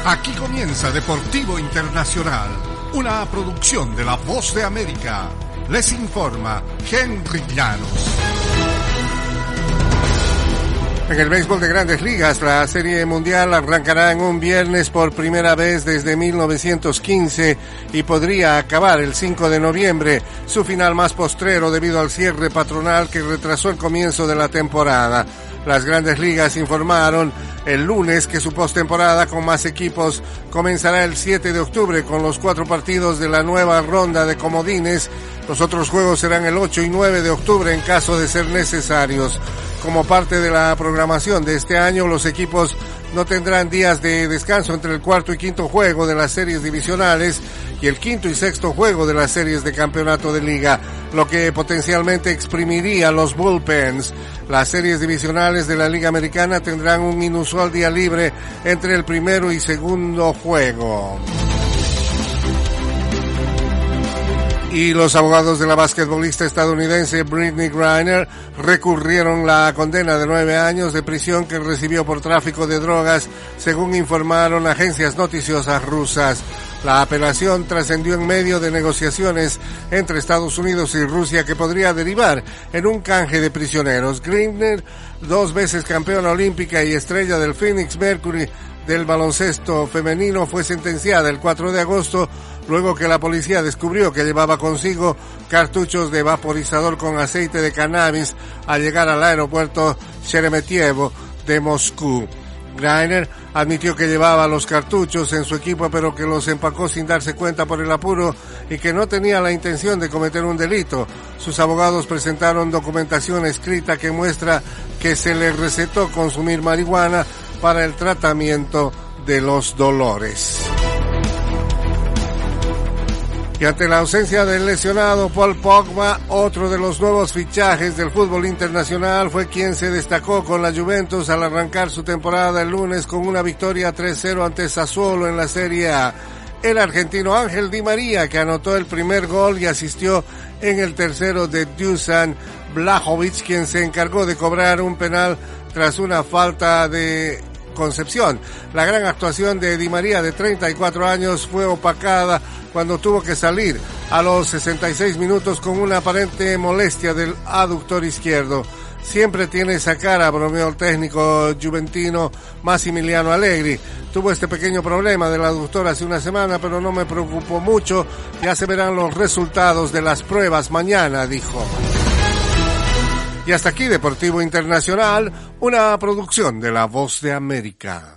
Aquí comienza Deportivo Internacional, una producción de La Voz de América. Les informa Henry Llanos. En el béisbol de Grandes Ligas, la Serie Mundial arrancará en un viernes por primera vez desde 1915 y podría acabar el 5 de noviembre, su final más postrero debido al cierre patronal que retrasó el comienzo de la temporada. Las Grandes Ligas informaron el lunes que su postemporada con más equipos comenzará el 7 de octubre con los 4 partidos de la nueva ronda de comodines. Los otros juegos serán el 8 y 9 de octubre en caso de ser necesarios. Como parte de la programación de este año, los equipos no tendrán días de descanso entre el cuarto y quinto juego de las series divisionales y el quinto y sexto juego de las series de campeonato de liga, lo que potencialmente exprimiría los bullpens. Las series divisionales de la Liga Americana tendrán un inusual día libre entre el primero y segundo juego. Y los abogados de la basquetbolista estadounidense Brittney Griner recurrieron la condena de 9 años de prisión que recibió por tráfico de drogas, según informaron agencias noticiosas rusas. La apelación trascendió en medio de negociaciones entre Estados Unidos y Rusia que podría derivar en un canje de prisioneros. Griner, 2 veces campeona olímpica y estrella del Phoenix Mercury del baloncesto femenino, fue sentenciada el 4 de agosto luego que la policía descubrió que llevaba consigo cartuchos de vaporizador con aceite de cannabis al llegar al aeropuerto Sheremetyevo de Moscú. Griner admitió que llevaba los cartuchos en su equipo, pero que los empacó sin darse cuenta por el apuro y que no tenía la intención de cometer un delito. Sus abogados presentaron documentación escrita que muestra que se le recetó consumir marihuana para el tratamiento de los dolores. Y ante la ausencia del lesionado Paul Pogba, otro de los nuevos fichajes del fútbol internacional, fue quien se destacó con la Juventus al arrancar su temporada el lunes con una victoria 3-0 ante Sassuolo en la Serie A. El argentino Ángel Di María, que anotó el primer gol y asistió en el tercero de Dusan Vlahovic, quien se encargó de cobrar un penal tras una falta de Concepción. La gran actuación de Di María, de 34 años, fue opacada cuando tuvo que salir a los 66 minutos con una aparente molestia del aductor izquierdo. Siempre tiene esa cara, bromeó el técnico juventino Massimiliano Allegri. Tuvo este pequeño problema del aductor hace una semana, pero no me preocupó mucho. Ya se verán los resultados de las pruebas mañana, dijo. Y hasta aquí Deportivo Internacional, una producción de La Voz de América.